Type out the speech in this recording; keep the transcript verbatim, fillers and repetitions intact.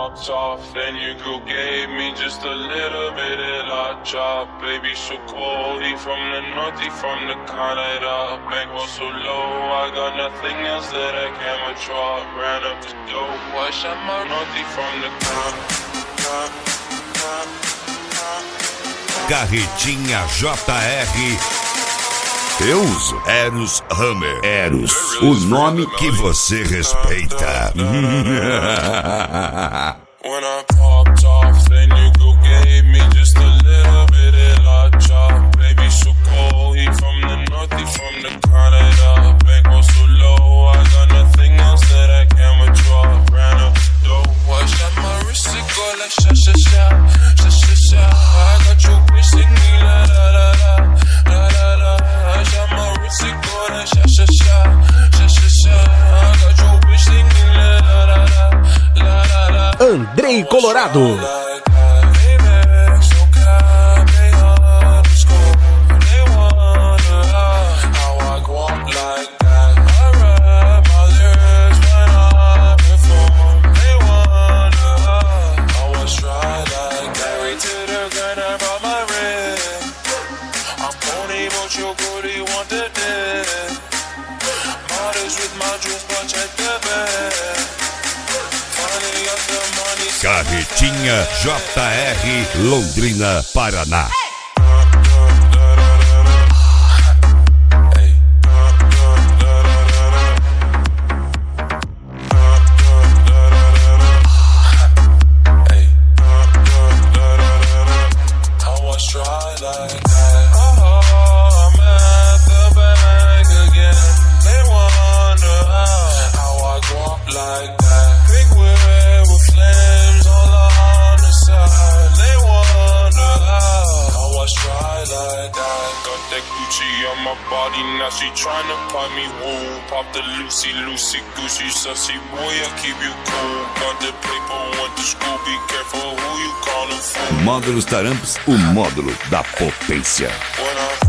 popped off, then your girl gave me just a little bit of la chop. Baby, so cold, he from the north, he from the Canada. Bankroll so low, I got nothing else that I can withdraw. Ran up the dough, I shot my north, he from the Canada. Carretinha J R. Eu uso Eros Hammer. Eros, o nome que você respeita. When I popped off, then you go gave me just a little bit of la chop. Baby, so cold, he from the north, he from the Canada. Bankroll so low, I got nothing else that I can withdraw. Ran up the dough, I shot my wrist, it go like sha sha sha, sha sha sha. I got your bitch singing la la la la, la la la. I shot my wrist, it go like sha sha sha, sha sha sha. I got your bitch singing la la la la, la la la. Andrei Colorado. Carretinha J R, Londrina, Paraná. Now she tryna pop me, woo. Pop the Lucy, Lucy, Goosey, sussy boy, I keep you cool. Got the paper, went to school, be careful who you callin' fool. Módulos Taramps, o módulo da potência. When I